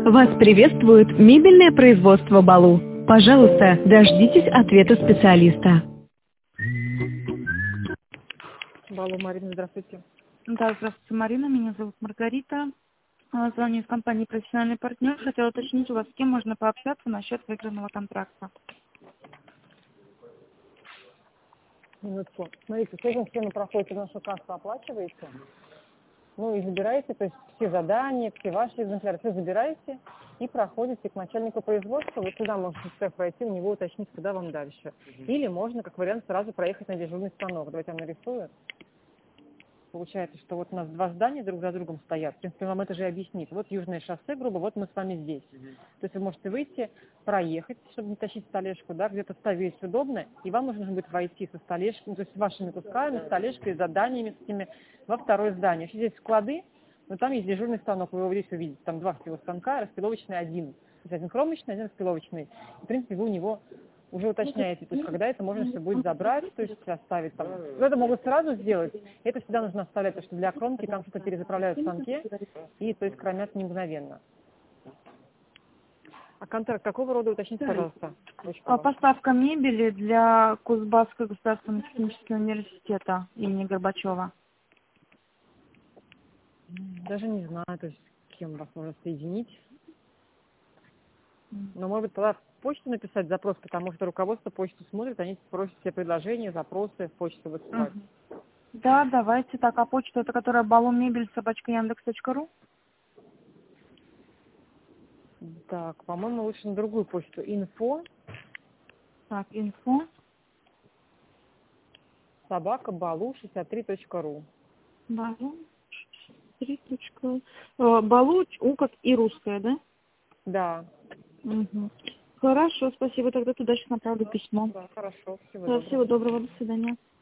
Вас приветствует мебельное производство «Балу». Пожалуйста, дождитесь ответа специалиста. Балу, Марина, здравствуйте. Да, здравствуйте, Марина. Меня зовут Маргарита. Звоню из компании «Профессиональный партнер». Хотела уточнить у вас, с кем можно пообщаться насчет выигранного контракта. Минутку. Смотрите, сегодня схему проходите в нашу кассу, оплачиваете. Ну и забираете, то есть все задания, все ваши экземпляры, все забираете и проходите к начальнику производства. Вот сюда можете в цех пройти, у него уточнить, куда вам дальше. Или можно, как вариант, сразу проехать на дежурный станок. Давайте я вам нарисую. Получается, что вот у нас два здания друг за другом стоят. В принципе, вам это же объяснит. Вот Южное шоссе, грубо, вот мы с вами здесь. То есть вы можете выйти, проехать, чтобы не тащить столешку, да, где-то ставить удобно, и вам нужно будет войти со столешкой, ну, то есть с вашими кусками, столешкой, заданиями с этими во второе здание. Здесь склады, но там есть дежурный станок, вы его здесь увидите. Там два всего станка, распиловочный один. То есть один кромочный, один распиловочный. В принципе, вы у него уже уточняете, то есть когда это можно все будет забрать, то есть оставить там. Это могут сразу сделать, это всегда нужно оставлять, потому что для кромки там что-то перезаправляют в станке, и то есть кромят не мгновенно. А контракт какого рода, уточните, пожалуйста? Поставка мебели для Кузбасского государственного технического университета имени Горбачева. Даже не знаю, то есть с кем вас можно соединить. Но, может быть, тогда в почту написать запрос, потому что руководство почту смотрит, они просят все предложения, запросы в почту высылать. Да, давайте так. А почта, это которая balumebель@yandex.ru? Так, по-моему, лучше на другую почту. Info. Так, info. @balu63.ru. Балу. Балу, У как и русская, да? Да. Угу. Хорошо, спасибо. Тогда туда сейчас направлю письмо. Да, хорошо. Всего Да, доброго. всего доброго. До свидания.